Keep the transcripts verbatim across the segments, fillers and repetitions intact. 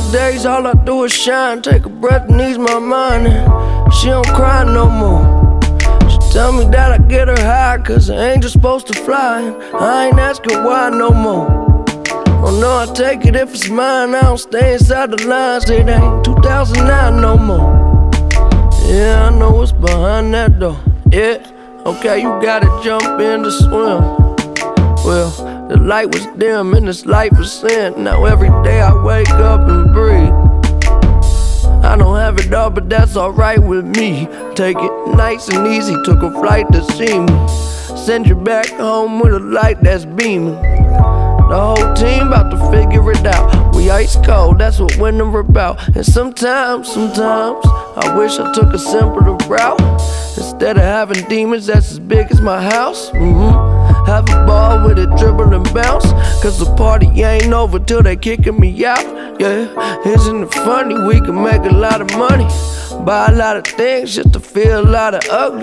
Nowadays all I do is shine, take a breath and ease my mind, and she don't cry no more. She tell me that I get her high, cause an angel's supposed to fly, and I ain't asking why no more. Oh no, I take it if it's mine, I don't stay inside the lines, it ain't two thousand nine no more. Yeah, I know what's behind that door, yeah. Okay, you gotta jump in to swim. Well, the light was dim and this life was sin. Now every day I wake up and breathe. I don't have it all, but that's alright with me. Take it nice and easy, took a flight to see me. Send you back home with a light that's beaming. The whole team about to figure it out. We ice cold, that's what winter about. And sometimes, sometimes I wish I took a simpler route. Instead of having demons that's as big as my house, mm-hmm. Have a ball with it, dribble and bounce. Cause the party ain't over till they kicking me out. Yeah, isn't it funny? We can make a lot of money, buy a lot of things just to feel a lot of ugly.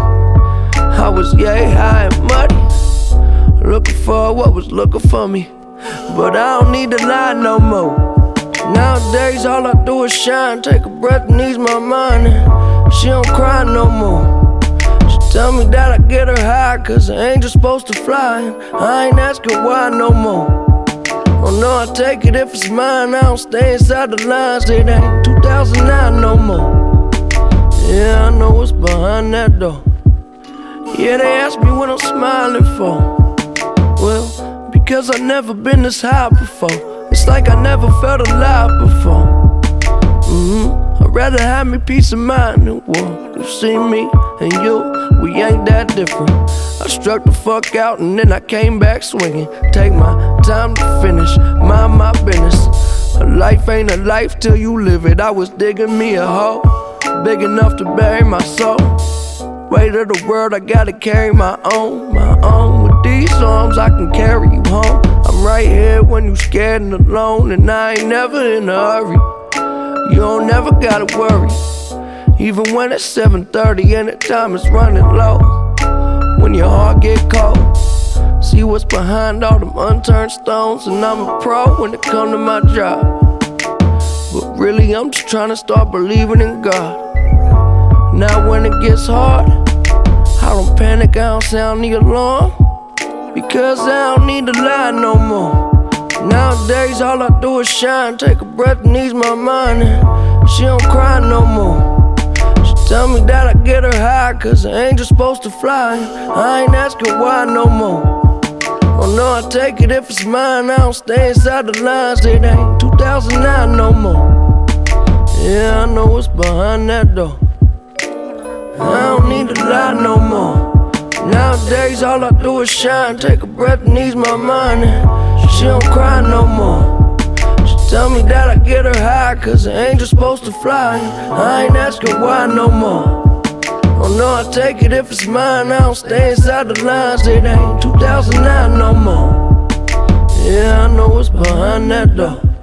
I was yay high and muddy, looking for what was looking for me, but I don't need to lie no more. Nowadays all I do is shine, take a breath and ease my mind, and she don't cry no more. She tell me that I get her high, cause an angel's supposed to fly, and I ain't asking why no more. Oh no, I take it if it's mine, I don't stay inside the lines, it ain't two thousand nine no more. Yeah, I know what's behind that door. Yeah, they ask me what I'm smiling for. Well, because I've never been this high before. It's like I never felt alive before. Mm-hmm. I'd rather have me peace of mind than war. You see me and you, we ain't that different. I struck the fuck out and then I came back swinging. Take my time to finish, mind my business. A life ain't a life till you live it. I was digging me a hole big enough to bury my soul. Weight of the world, I gotta carry my own, my own. With these arms, I can carry you home. I'm right here when you scared and alone, and I ain't never in a hurry. You don't never gotta worry, even when it's seven thirty and the time is running low. When your heart get cold, see what's behind all them unturned stones. And I'm a pro when it come to my job, but really I'm just trying to start believing in God. Now when it gets hard, I don't panic, I don't sound the alarm, because I don't need to lie no more. Nowadays all I do is shine, take a breath and ease my mind, and she don't cry no more. She tell me that I get her high, cause an angel's supposed to fly, I ain't asking why no more. Oh no, I take it if it's mine, I don't stay inside the lines, it ain't two thousand nine no more. Yeah, I know what's behind that door. I don't need to lie no more. Nowadays all I do is shine, take a breath and ease my mind, and she don't cry no more. She tell me that I get her high, cause an angel's supposed to fly, I ain't asking why no more. Oh no, I take it if it's mine, I don't stay inside the lines, it ain't two thousand nine no more. Yeah, I know what's behind that door.